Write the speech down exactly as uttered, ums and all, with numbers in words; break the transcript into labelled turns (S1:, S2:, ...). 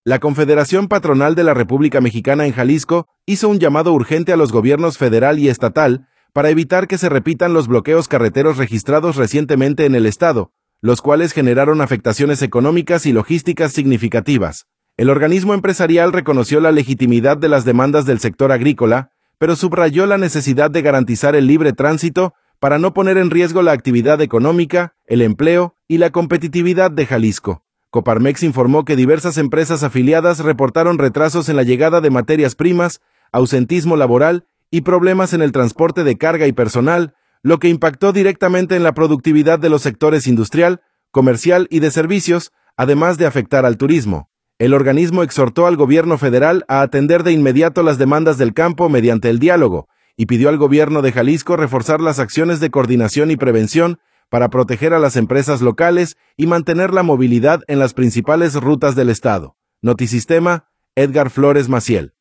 S1: La Confederación Patronal de la República Mexicana en Jalisco hizo un llamado urgente a los gobiernos federal y estatal para evitar que se repitan los bloqueos carreteros registrados recientemente en el estado, los cuales generaron afectaciones económicas y logísticas significativas. El organismo empresarial reconoció la legitimidad de las demandas del sector agrícola, pero subrayó la necesidad de garantizar el libre tránsito para no poner en riesgo la actividad económica, el empleo y la competitividad de Jalisco. Coparmex informó que diversas empresas afiliadas reportaron retrasos en la llegada de materias primas, ausentismo laboral y problemas en el transporte de carga y personal, lo que impactó directamente en la productividad de los sectores industrial, comercial y de servicios, además de afectar al turismo. El organismo exhortó al gobierno federal a atender de inmediato las demandas del campo mediante el diálogo y pidió al gobierno de Jalisco reforzar las acciones de coordinación y prevención para proteger a las empresas locales y mantener la movilidad en las principales rutas del estado. Notisistema, Edgar Flores Maciel.